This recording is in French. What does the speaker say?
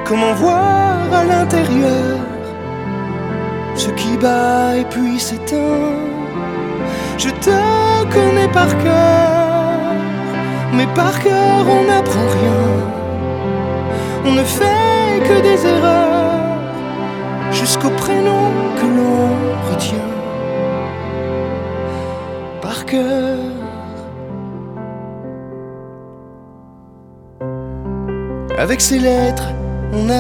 Comment voir à l'intérieur ce qui bat et puis s'éteint? Je te connais par cœur, mais par cœur on n'apprend rien. On ne fait que des erreurs jusqu'au prénom que l'on retient par cœur. Avec ces lettres, on a